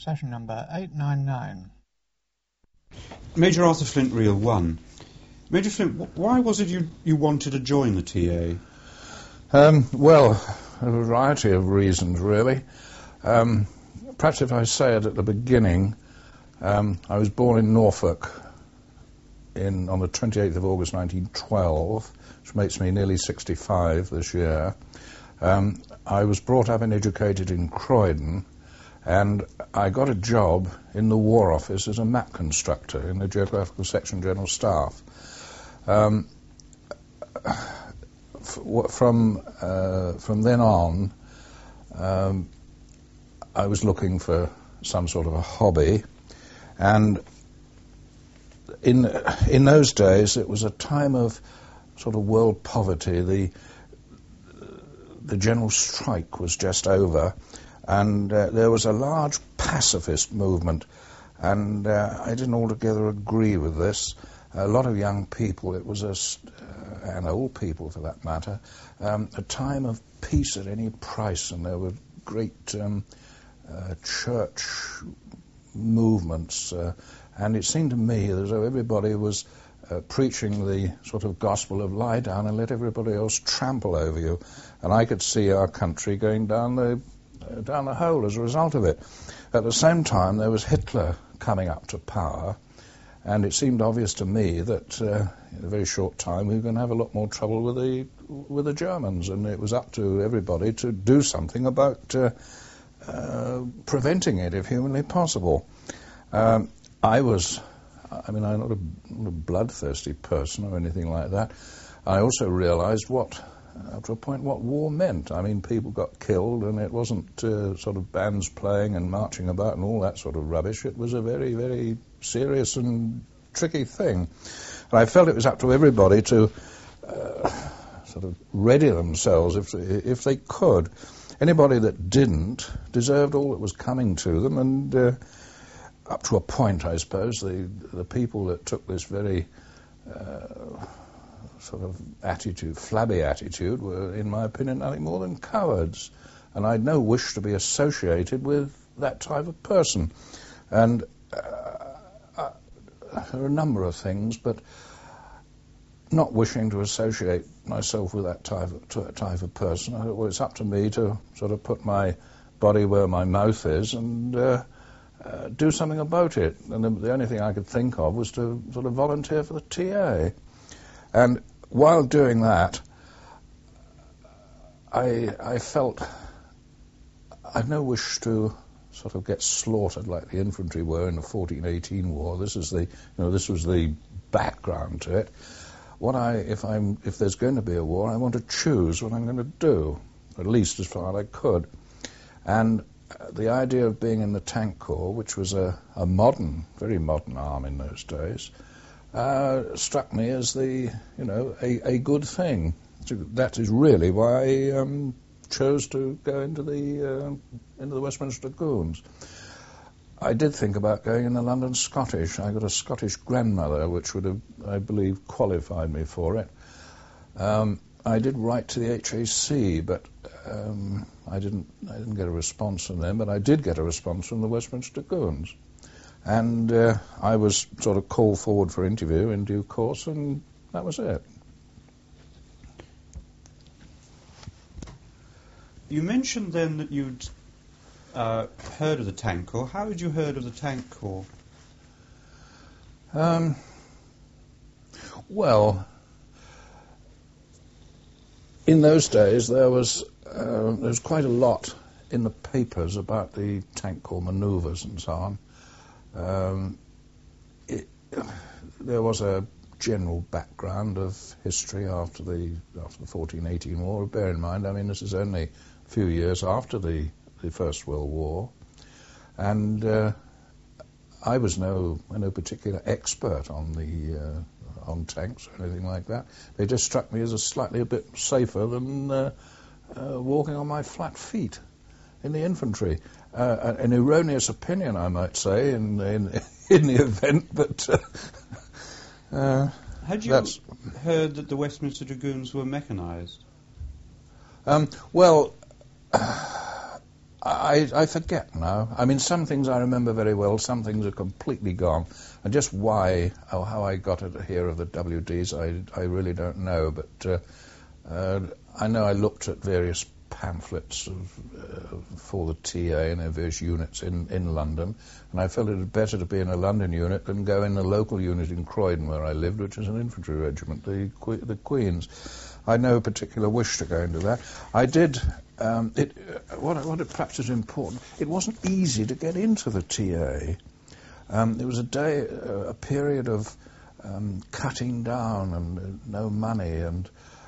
session number 899. Major Arthur Flint, Reel 1. Major Flint, why was it you wanted to join the TA? Well, a variety of reasons, really. Perhaps if I say it at the beginning, I was born in Norfolk on the 28th of August 1912, which makes me nearly 65 this year. I was brought up and educated in Croydon, and I got a job in the War Office as a map constructor in the Geographical Section General Staff. From then on, I was looking for some sort of a hobby, and in those days it was a time of sort of world poverty. The general strike was just over, and there was a large pacifist movement, and I didn't altogether agree with this. A lot of young people, and old people for that matter, a time of peace at any price, and there were great church movements, and it seemed to me as though everybody was preaching the sort of gospel of lie down and let everybody else trample over you, and I could see our country going down the hole as a result of it. At the same time, there was Hitler coming up to power, and it seemed obvious to me that in a very short time we were going to have a lot more trouble with the Germans, and it was up to everybody to do something about preventing it if humanly possible. I'm not a bloodthirsty person or anything like that. I also realized up to a point, what war meant. I mean, people got killed, and it wasn't sort of bands playing and marching about and all that sort of rubbish. It was a very, very serious and tricky thing. And I felt it was up to everybody to sort of ready themselves if they could. Anybody that didn't deserved all that was coming to them, and up to a point, I suppose, the people that took this very sort of flabby attitude, were, in my opinion, nothing more than cowards. And I had no wish to be associated with that type of person. And there are a number of things, but not wishing to associate myself with that type of person, I thought, well, it's up to me to sort of put my body where my mouth is and do something about it. And the only thing I could think of was to sort of volunteer for the TA. And while doing that, I felt I'd no wish to sort of get slaughtered like the infantry were in the 1418 war. This was the background to it. If there's going to be a war, I want to choose what I'm going to do, at least as far as I could. And the idea of being in the Tank Corps, which was a very modern arm in those days, struck me as a good thing. That is really why I chose to go into the Westminster Dragoons. I did think about going in the London Scottish. I got a Scottish grandmother, which would have, I believe, qualified me for it. I did write to the HAC, but I didn't get a response from them. But I did get a response from the Westminster Dragoons, and I was sort of called forward for interview in due course, and that was it. You mentioned then that you'd heard of the Tank Corps. How had you heard of the Tank Corps? Well, in those days there was quite a lot in the papers about the Tank Corps manoeuvres and so on. There was a general background of history after the 1418 war. Bear in mind, I mean, this is only a few years after the First World War, and I was no particular expert on tanks or anything like that. They just struck me as a bit safer than walking on my flat feet in the infantry. An erroneous opinion, I might say, in the event, but had you heard that the Westminster Dragoons were mechanised? Well, I forget now. I mean, some things I remember very well, some things are completely gone. And just why or how I got to hear of the WDs, I really don't know. But I know I looked at various pamphlets for the TA and their various units in London, and I felt it was better to be in a London unit than go in the local unit in Croydon where I lived, which is an infantry regiment, the Queen's. I had no particular wish to go into that. I did. What perhaps is important, it wasn't easy to get into the TA. There was a period of cutting down and no money, and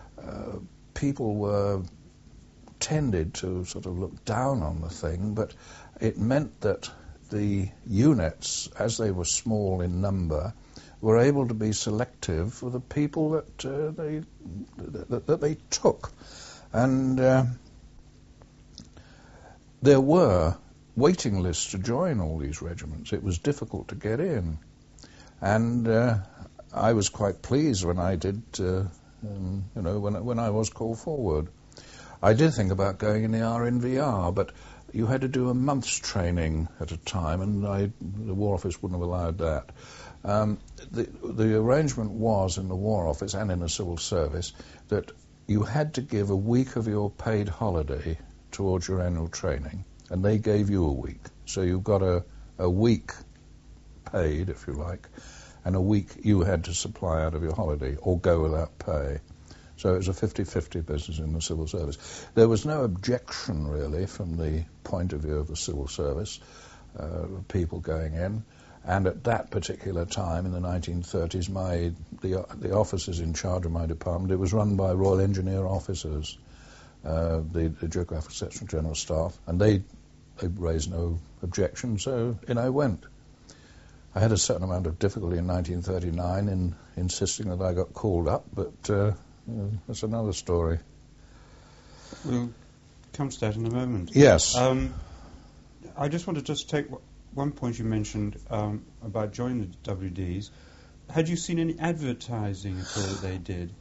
people tended to sort of look down on the thing, but it meant that the units, as they were small in number, were able to be selective for the people that they took. And there were waiting lists to join all these regiments. It was difficult to get in. And I was quite pleased when I did, when I was called forward. I did think about going in the RNVR, but you had to do a month's training at a time, and the War Office wouldn't have allowed that. The arrangement was in the War Office and in the Civil Service that you had to give a week of your paid holiday towards your annual training, and they gave you a week. So you got a week paid, if you like, and a week you had to supply out of your holiday or go without pay. So it was a 50-50 business in the Civil Service. There was no objection, really, from the point of view of the Civil Service, people going in. And at that particular time, in the 1930s, the officers in charge of my department, it was run by Royal Engineer officers, the Geographic Section General Staff, and they raised no objection, so in I went. I had a certain amount of difficulty in 1939 in insisting that I got called up, but that's another story. We'll come to that in a moment. Yes. I just want to take one point you mentioned about joining the WDs. Had you seen any advertising at all that they did?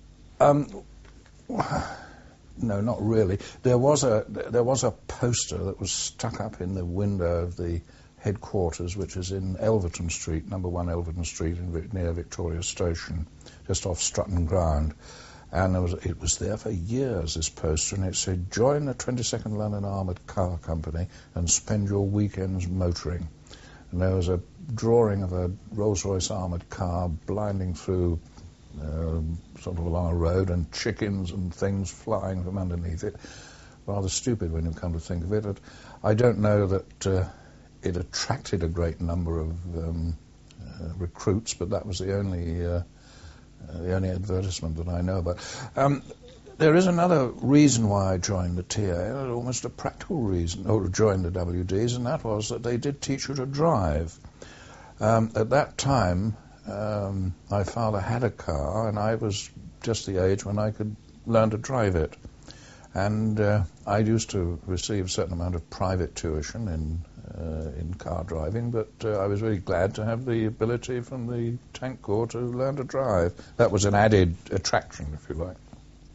No, not really. There was a poster that was stuck up in the window of the headquarters, which is in Elverton Street, number 1 Elverton Street, near Victoria Station, just off Strutton Ground. And it was there for years, this poster, and it said, "Join the 22nd London Armoured Car Company and spend your weekends motoring." And there was a drawing of a Rolls-Royce armoured car blinding through sort of along a road, and chickens and things flying from underneath it. Rather stupid when you come to think of it. I don't know that it attracted a great number of recruits, but that was the only advertisement that I know about. There is another reason why I joined the TA, almost a practical reason, or joined the WDs, and that was that they did teach you to drive. At that time, my father had a car, and I was just the age when I could learn to drive it. And I used to receive a certain amount of private tuition in car driving, but I was really glad to have the ability from the Tank Corps to learn to drive. That was an added attraction, if you like.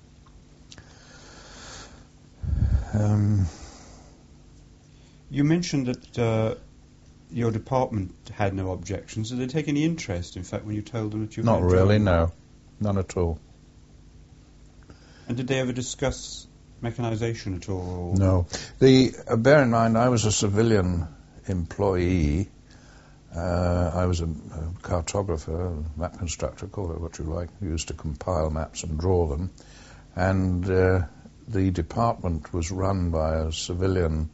You mentioned that your department had no objections. Did they take any interest, in fact, when you told them that you Not really, no. None at all. And did they ever discuss mechanisation at all? No. Bear in mind, I was a civilian employee. I was a cartographer, a map constructor, call it what you like, used to compile maps and draw them. And the department was run by a civilian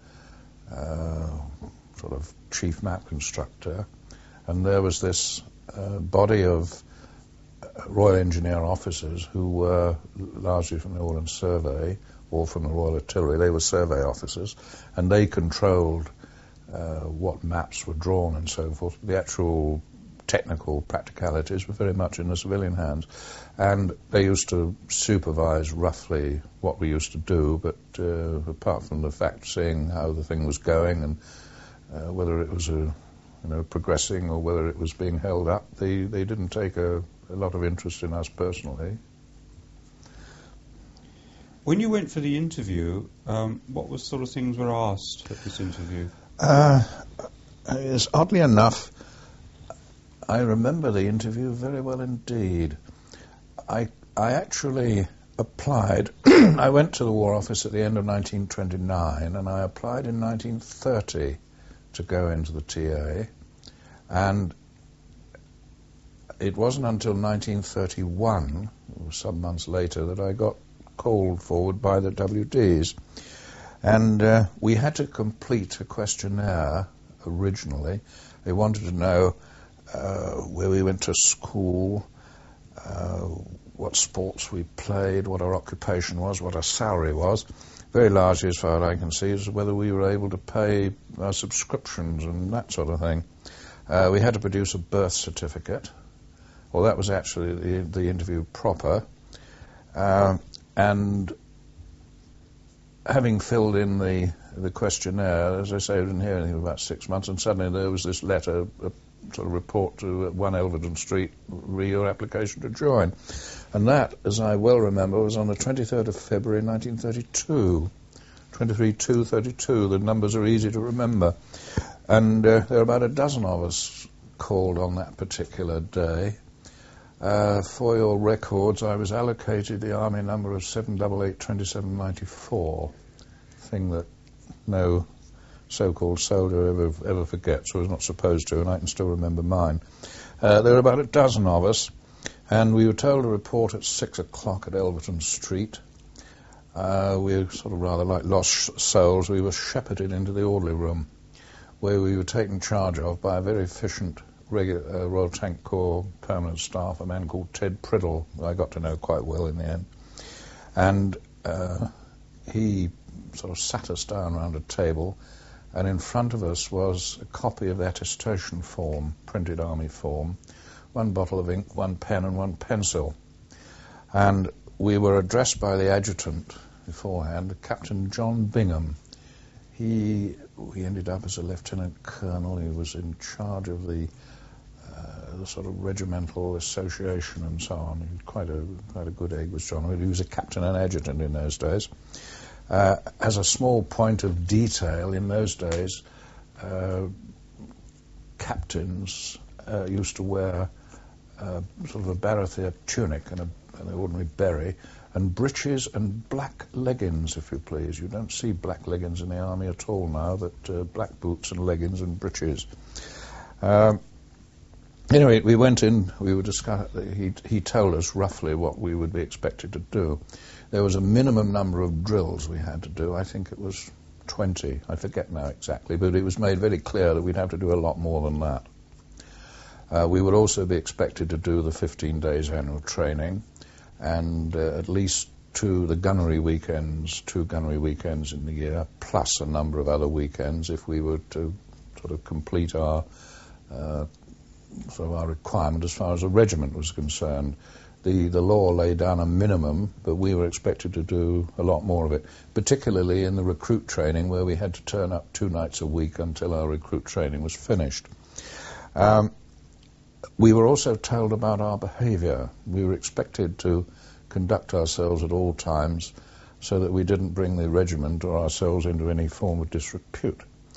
sort of chief map constructor, and there was this body of Royal Engineer officers who were largely from the Ordnance Survey or from the Royal Artillery. They were survey officers, and they controlled what maps were drawn and so forth. The actual technical practicalities were very much in the civilian hands, and they used to supervise roughly what we used to do, but apart from the fact seeing how the thing was going and whether it was progressing or whether it was being held up, they didn't take a lot of interest in us personally. When you went for the interview, what was sort of things were asked at this interview? Yes, oddly enough, I remember the interview very well indeed. I actually applied. I went to the War Office at the end of 1929, and I applied in 1930 to go into the TA, and it wasn't until 1931, some months later, that I got called forward by the WDs. And we had to complete a questionnaire originally. They wanted to know where we went to school, what sports we played, what our occupation was, what our salary was. Very largely, as far as I can see, is whether we were able to pay our subscriptions and that sort of thing. We had to produce a birth certificate. Well, that was actually the interview proper. And having filled in the questionnaire, as I say, I didn't hear anything for about 6 months, and suddenly there was this letter, a sort of report to 1 Elverton Street, your application to join. And that, as I well remember, was on the 23rd of February 1932. 23/2/32, the numbers are easy to remember. And there were about a dozen of us called on that particular day. For your records, I was allocated the Army number of 7882794, thing that no so-called soldier ever forgets, or is not supposed to, and I can still remember mine. There were about a dozen of us, and we were told to report at 6 o'clock at Elverton Street. We were sort of rather like lost souls. We were shepherded into the orderly room, where we were taken charge of by a very efficient Royal Tank Corps permanent staff, a man called Ted Priddle, who I got to know quite well in the end. And he sort of sat us down around a table, and in front of us was a copy of the attestation form, printed Army form, 1 bottle of ink, 1 pen and 1 pencil. And we were addressed by the adjutant beforehand, Captain John Bingham. He ended up as a lieutenant colonel. He was in charge of the sort of regimental association and so on. He was quite a good egg, was John. He was a captain and adjutant in those days. As a small point of detail, in those days, captains used to wear sort of a barrethier tunic and an ordinary beret, and breeches and black leggings, if you please. You don't see black leggings in the Army at all now, but black boots and leggings and breeches. Anyway, we went in, we were discussing, he told us roughly what we would be expected to do. There was a minimum number of drills we had to do. I think it was 20. I forget now exactly, but it was made very clear that we'd have to do a lot more than that. We would also be expected to do the 15 days annual training, and at least 2 gunnery weekends in the year, plus a number of other weekends if we were to sort of complete our requirement as far as the regiment was concerned. The law laid down a minimum, but we were expected to do a lot more of it, particularly in the recruit training, where we had to turn up 2 nights a week until our recruit training was finished. We were also told about our behaviour. We were expected to conduct ourselves at all times so that we didn't bring the regiment or ourselves into any form of disrepute.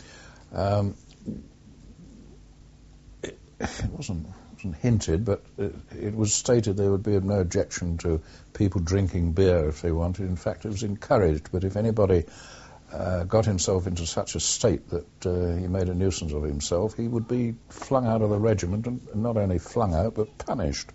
It wasn't hinted, but it was stated there would be no objection to people drinking beer if they wanted. In fact, it was encouraged, but if anybody got himself into such a state that he made a nuisance of himself, he would be flung out of the regiment, and not only flung out, but punished.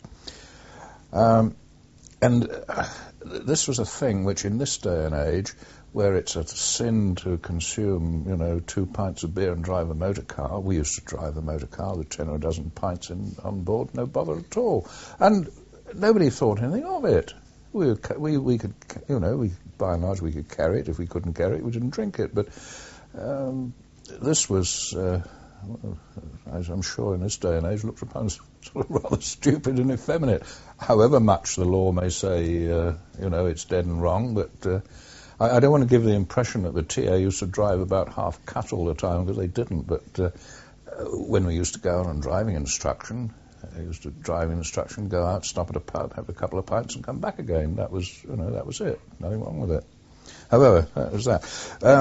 And this was a thing which, in this day and age, where it's a sin to consume, 2 pints of beer and drive a motor car. We used to drive a motor car with 10 or a dozen pints on board, no bother at all. And nobody thought anything of it. We could, by and large, we could carry it. If we couldn't carry it, we didn't drink it. But this was, as I'm sure in this day and age, looked upon as sort of rather stupid and effeminate. However much the law may say, it's dead and wrong, but I don't want to give the impression that the TA used to drive about half-cut all the time, because they didn't. But when we used to go on driving instruction, It was to driving instruction, go out, stop at a pub, have a couple of pints, and come back again. That was it. Nothing wrong with it. However, that was that.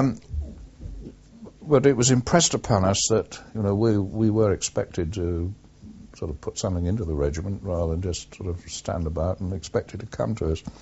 But it was impressed upon us that we were expected to sort of put something into the regiment rather than just sort of stand about and expect it to come to us.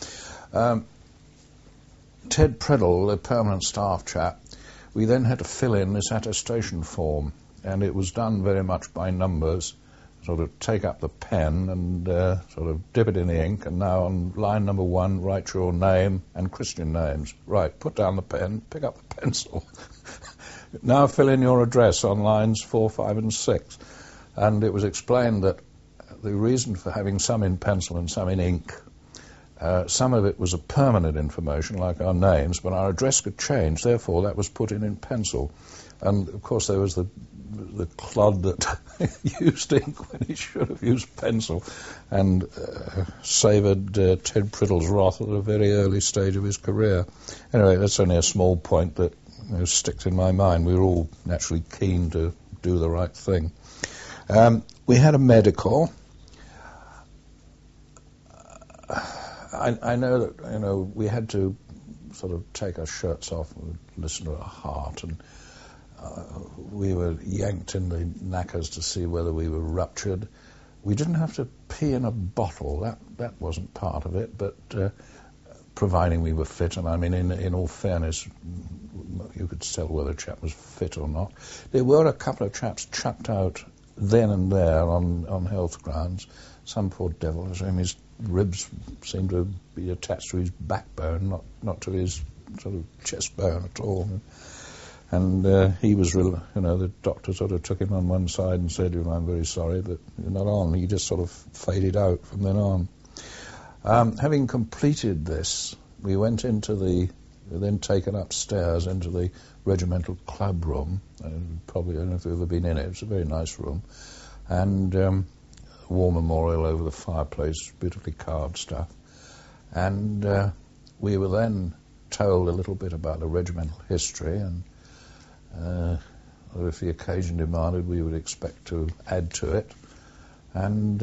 Ted Priddle, the permanent staff chap, we then had to fill in this attestation form, and it was done very much by numbers. Sort of take up the pen and sort of dip it in the ink, and now on line number 1, write your name and Christian names. Right, put down the pen, pick up the pencil. Now fill in your address on lines 4, 5 and 6. And it was explained that the reason for having some in pencil and some in ink, some of it was a permanent information, like our names, but our address could change, therefore that was put in pencil. And, of course, there was the clod that used ink when he should have used pencil, and savoured Ted Priddle's wrath at a very early stage of his career. Anyway, that's only a small point that sticks in my mind. We were all naturally keen to do the right thing. We had a medical. I know that we had to sort of take our shirts off and listen to our heart, and we were yanked in the knackers to see whether we were ruptured. We didn't have to pee in a bottle. That wasn't part of it, but providing we were fit, and I mean, in all fairness, you could tell whether a chap was fit or not. There were a couple of chaps chucked out then and there on health grounds. Some poor devil, his ribs seemed to be attached to his backbone, not to his sort of chest bone at all. And he was real, the doctor sort of took him on one side and said, I'm very sorry, but you're not on. He just sort of faded out from then on. Having completed this, we went then taken upstairs into the regimental club room. Probably, I don't know if you've ever been in it. It's a very nice room. And war memorial over the fireplace, beautifully carved stuff. And we were then told a little bit about the regimental history, and if the occasion demanded, we would expect to add to it. And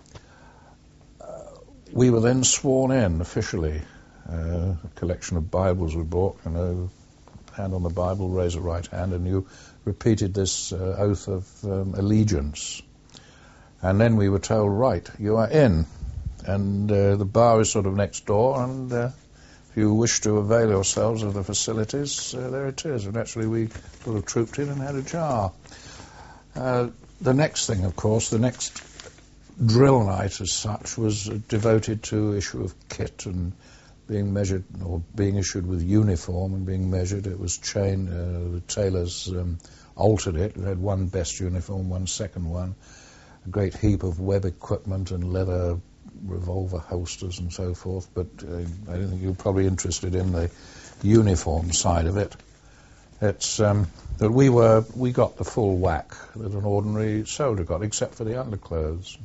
we were then sworn in officially. A collection of Bibles we bought, hand on the Bible, raise a right hand, and you repeated this oath of allegiance. And then we were told, right, you are in. And the bar is sort of next door, and if you wish to avail yourselves of the facilities, there it is. And actually we sort of trooped in and had a jar. The next thing, of course, the next drill night as such was devoted to issue of kit and being measured, or being issued with uniform and being measured. It was the tailors altered it. We had one best uniform, one second one, a great heap of web equipment and leather revolver holsters and so forth, but I don't think you're probably interested in the uniform side of it. It's that we got the full whack that an ordinary soldier got, except for the underclothes.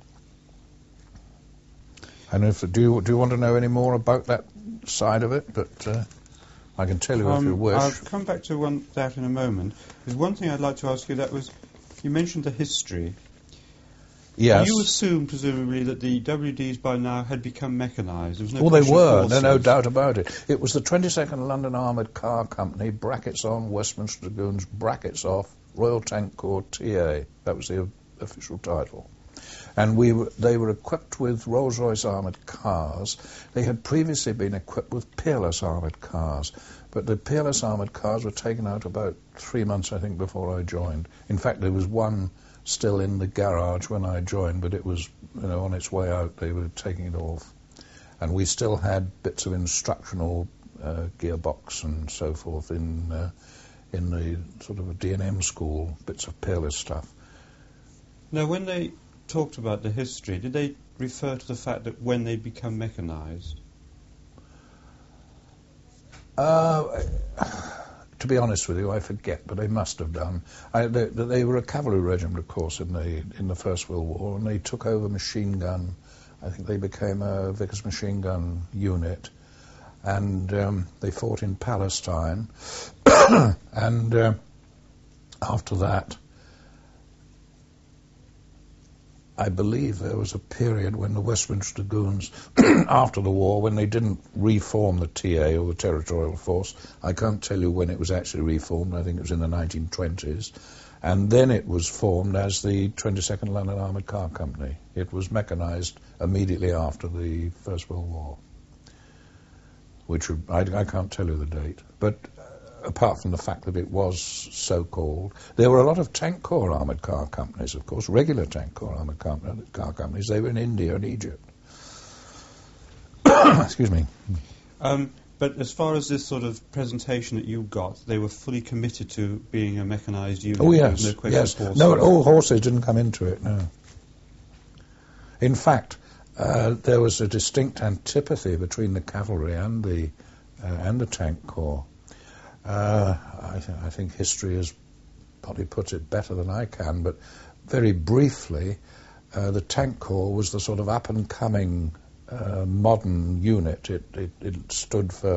And do you want to know any more about that side of it? But I can tell you if you wish. I'll come back to that in a moment. There's one thing I'd like to ask you. That was, you mentioned the history. Yes. You assumed, presumably, that the WDs by now had become mechanised. There was no they were. forces. No doubt about it. It was the 22nd London Armoured Car Company, brackets on, Westminster Dragoons, brackets off, Royal Tank Corps, TA. That was the official title. And they were equipped with Rolls-Royce armoured cars. They had previously been equipped with Peerless armoured cars, but the Peerless armoured cars were taken out about 3 months, I think, before I joined. In fact, there was one still in the garage when I joined, but it was, on its way out. They were taking it off, and we still had bits of instructional gearbox and so forth in the sort of a D&M school, bits of Peerless stuff. Now, when they talked about the history, did they refer to the fact that when they'd become mechanised? To be honest with you, I forget, but they must have done. They were a cavalry regiment, of course, in the First World War, and they took over machine gun. I think they became a Vickers machine gun unit, and they fought in Palestine. And after that, I believe there was a period when the Westminster Dragoons, after the war, when they didn't reform the TA, or the Territorial Force, I can't tell you when it was actually reformed, I think it was in the 1920s, and then it was formed as the 22nd London Armoured Car Company. It was mechanised immediately after the First World War, which I can't tell you the date. But apart from the fact that it was so called, there were a lot of tank corps armoured car companies, of course, regular tank corps armoured car companies. They were in India and Egypt. Excuse me. But as far as this sort of presentation that you got, they were fully committed to being a mechanised unit. Oh, yes, no question yes. of horses. No, all horses didn't come into it, no. In fact, there was a distinct antipathy between the cavalry and the tank corps. I think history has probably put it better than I can, but very briefly, the tank corps was the sort of up-and-coming modern unit. It stood for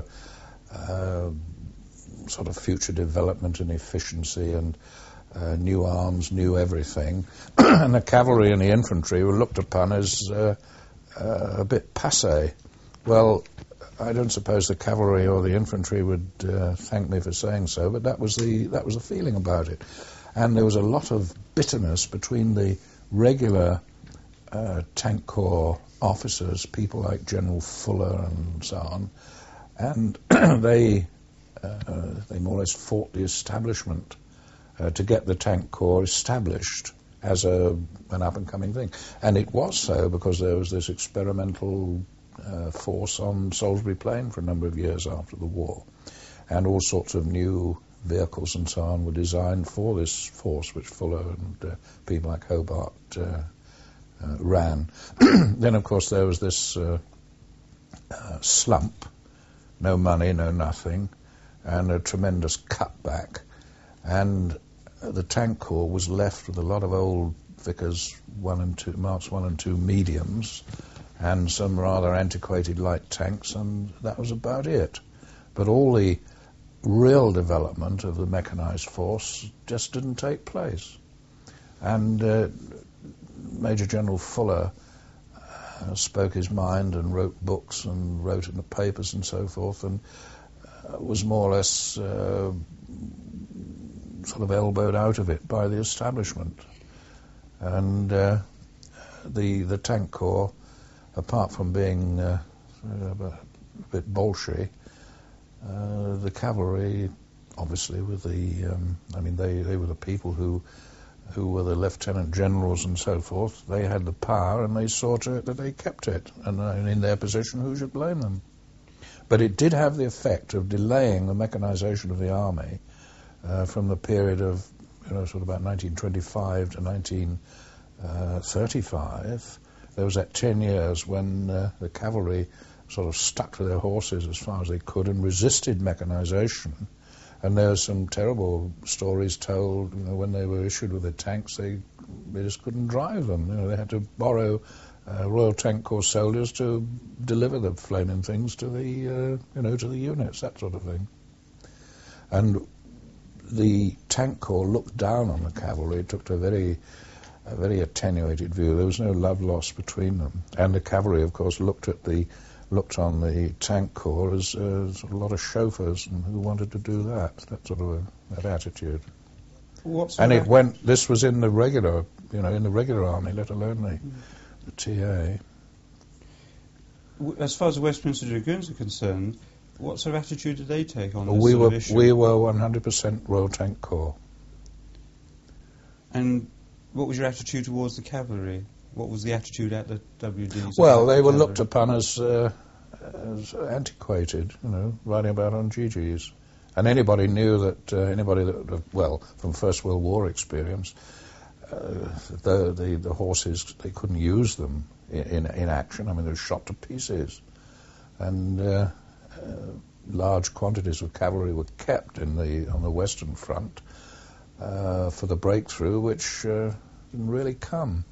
sort of future development and efficiency and new arms, new everything. And the cavalry and the infantry were looked upon as a bit passé. Well, I don't suppose the cavalry or the infantry would thank me for saying so, but that was the feeling about it. And there was a lot of bitterness between the regular tank corps officers, people like General Fuller and so on, and they more or less fought the establishment to get the tank corps established as an up-and-coming thing. And it was so because there was this experimental force on Salisbury Plain for a number of years after the war, and all sorts of new vehicles and so on were designed for this force, which Fuller and people like Hobart ran. Then, of course, there was this slump, no money, no nothing, and a tremendous cutback, and the tank corps was left with a lot of old Vickers Marks 1 and 2 mediums, and some rather antiquated light tanks, and that was about it. But all the real development of the mechanised force just didn't take place. And Major General Fuller spoke his mind and wrote books and wrote in the papers and so forth, and was more or less sort of elbowed out of it by the establishment. And the tank corps, apart from being a bit bolshy, the cavalry, obviously, with they were the people who were the lieutenant generals and so forth. They had the power, and they saw to it that they kept it. And in their position, who should blame them? But it did have the effect of delaying the mechanisation of the army from the period of, sort of about 1925 to 1935. There was that 10 years when the cavalry sort of stuck to their horses as far as they could and resisted mechanisation. And there are some terrible stories told, when they were issued with the tanks, they just couldn't drive them. They had to borrow Royal Tank Corps soldiers to deliver the flaming things to the, to the units, that sort of thing. And the Tank Corps looked down on the cavalry, took a very attenuated view. There was no love lost between them. And the cavalry, of course, looked on the Tank Corps as sort of a lot of chauffeurs and who wanted to do that sort of that attitude. This was in the regular, in the regular army, let alone the TA. As far as the Westminster Dragoons are concerned, what sort of attitude did they take on this we sort were of issue? We were 100% Royal Tank Corps. And what was your attitude towards the cavalry? What was the attitude at the WDs? Well, they were looked upon as antiquated, riding about on GGs. And anybody knew that, from First World War experience, the horses, they couldn't use them in action. I mean, they were shot to pieces. And large quantities of cavalry were kept on the Western Front for the breakthrough, which didn't really come.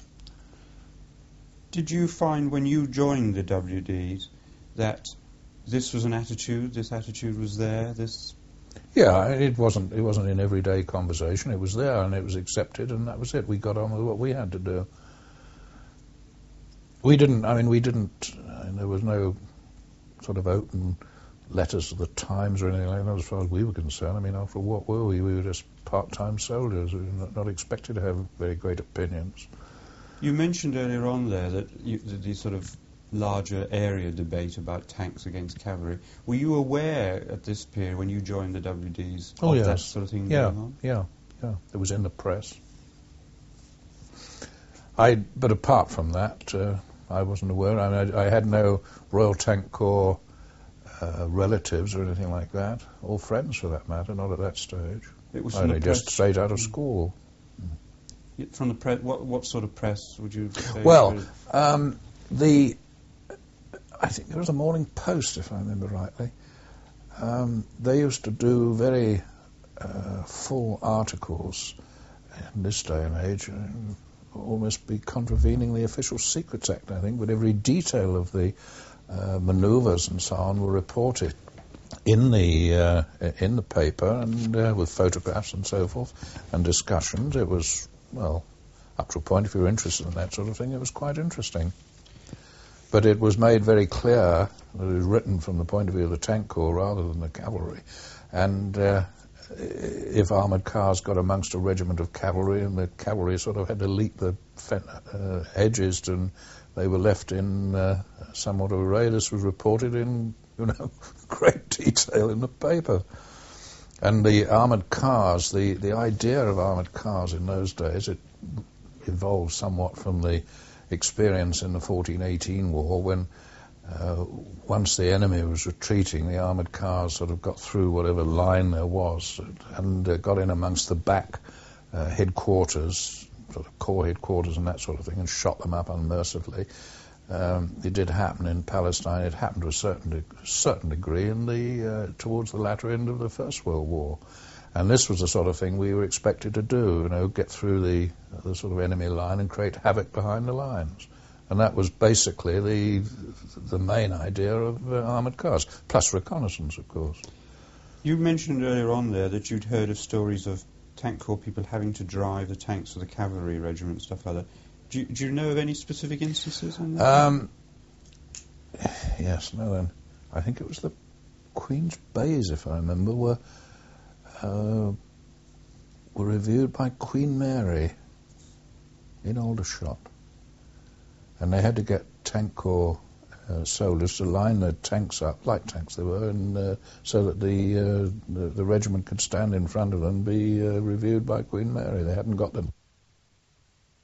Did you find when you joined the WDs that this was an attitude, this attitude was there, this... Yeah, it wasn't in everyday conversation. It was there and it was accepted, and that was it. We got on with what we had to do. We didn't. There was no sort of open letters to the Times or anything like that as far as we were concerned. I mean, after what were we? We were just part-time soldiers. We were not expected to have very great opinions. You mentioned earlier on there that the sort of larger area debate about tanks against cavalry. Were you aware at this period, when you joined the WDs, of yes. that sort of thing going on? Yeah. It was in the press. But apart from that, I wasn't aware. I had no Royal Tank Corps relatives or anything like that, or friends for that matter, not at that stage. It was only just straight out of school. From the press, what sort of press would you say? Well, I think there was a Morning Post, if I remember rightly. They used to do very full articles in this day and age, almost be contravening the Official Secrets Act, I think, but every detail of the manoeuvres and so on were reported in the paper, and with photographs and so forth, and discussions. It was, well, up to a point, if you were interested in that sort of thing, it was quite interesting. But it was made very clear that it was written from the point of view of the Tank Corps rather than the cavalry. And if armoured cars got amongst a regiment of cavalry and the cavalry sort of had to leap the hedges and they were left in somewhat of array, this was reported in, great detail in the paper. And the armoured cars, the idea of armoured cars in those days, it evolved somewhat from the experience in the 1418 war when once the enemy was retreating, the armoured cars sort of got through whatever line there was and got in amongst the back headquarters, sort of corps headquarters and that sort of thing, and shot them up unmercifully. It did happen in Palestine. It happened to a certain degree towards the latter end of the First World War. And this was the sort of thing we were expected to do, get through the sort of enemy line and create havoc behind the lines. And that was basically the main idea of armoured cars, plus reconnaissance, of course. You mentioned earlier on there that you'd heard of stories of Tank Corps people having to drive the tanks for the cavalry regiment, stuff like that. Do you know of any specific instances on that? Yes, no, I think it was the Queen's Bays, if I remember, were reviewed by Queen Mary in Aldershot. And they had to get Tank Corps soldiers to line their tanks up, light tanks they were, and so that the regiment could stand in front of them and be reviewed by Queen Mary. They hadn't got them